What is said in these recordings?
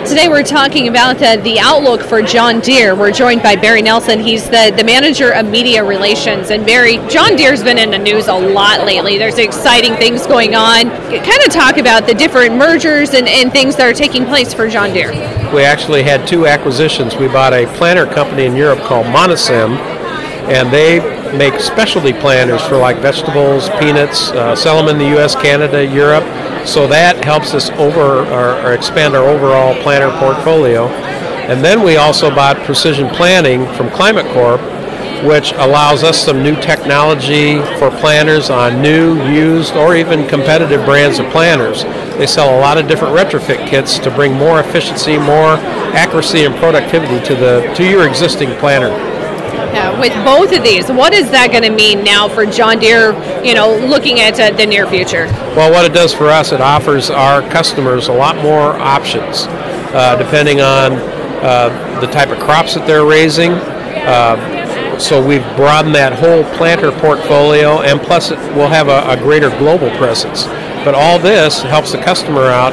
Today we're talking about the outlook for John Deere. We're joined by Barry Nelson. He's the manager of media relations. And Barry, John Deere's been in the news a lot lately. There's exciting things going on. Kind of talk about the different mergers and things that are taking place for John Deere. We actually had two acquisitions. We bought a planter company in Europe called Monosem, and they make specialty planters for like vegetables, peanuts, sell them in the U.S., Canada, Europe. So that helps us or expand our overall planter portfolio. And then we also bought Precision Planting from Climate Corp, which allows us some new technology for planters on new, used, or even competitive brands of planters. They sell a lot of different retrofit kits to bring more efficiency, more accuracy, and productivity to your existing planter. With both of these, what is that going to mean now for John Deere, looking at the near future? Well, what it does for us, it offers our customers a lot more options, depending on the type of crops that they're raising. So we've broadened that whole planter portfolio, and plus we'll have a greater global presence. But all this helps the customer out,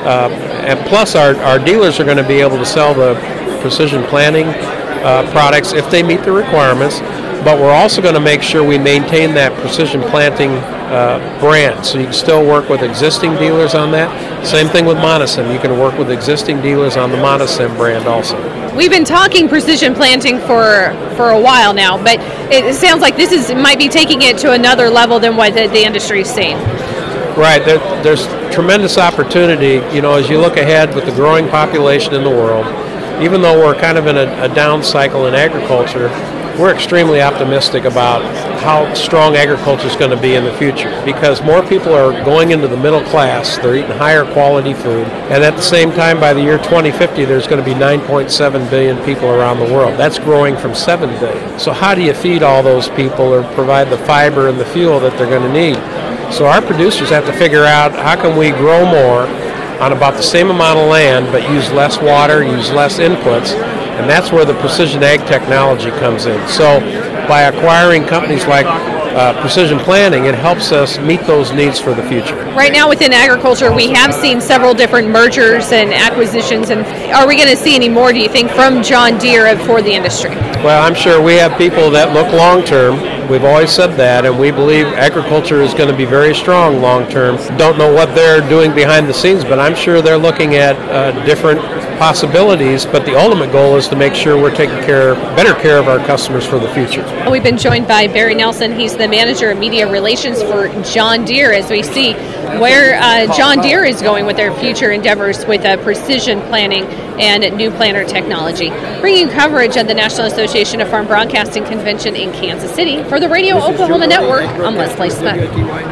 and plus our dealers are going to be able to sell the Precision Planting products if they meet the requirements, but we're also going to make sure we maintain that Precision Planting brand. So you can still work with existing dealers on that. Same thing with Monosem. You can work with existing dealers on the Monosem brand also. We've been talking Precision Planting for a while now, but it sounds like this might be taking it to another level than what the industry's seen. Right. There's tremendous opportunity, as you look ahead with the growing population in the world. Even though we're kind of in a down cycle in agriculture, we're extremely optimistic about how strong agriculture is going to be in the future, because more people are going into the middle class, they're eating higher quality food, and at the same time, by the year 2050, there's going to be 9.7 billion people around the world. That's growing from 7 billion. So how do you feed all those people or provide the fiber and the fuel that they're going to need? So our producers have to figure out how can we grow more on about the same amount of land, but use less water, use less inputs, and that's where the precision ag technology comes in. So by acquiring companies like Precision Planting, it helps us meet those needs for the future. Right now within agriculture, we have seen several different mergers and acquisitions, and are we going to see any more, do you think, from John Deere for the industry? Well, I'm sure we have people that look long-term. We've always said that, and we believe agriculture is going to be very strong long-term. Don't know what they're doing behind the scenes, but I'm sure they're looking at different possibilities, but the ultimate goal is to make sure we're taking better care of our customers for the future. We've been joined by Barry Nelson. He's the manager of media relations for John Deere, as we see where John Deere is going with their future endeavors with precision planting and new planter technology. Bringing coverage of the National Association of Farm Broadcasting Convention in Kansas City for the Radio Oklahoma Network, I'm Leslie Smith.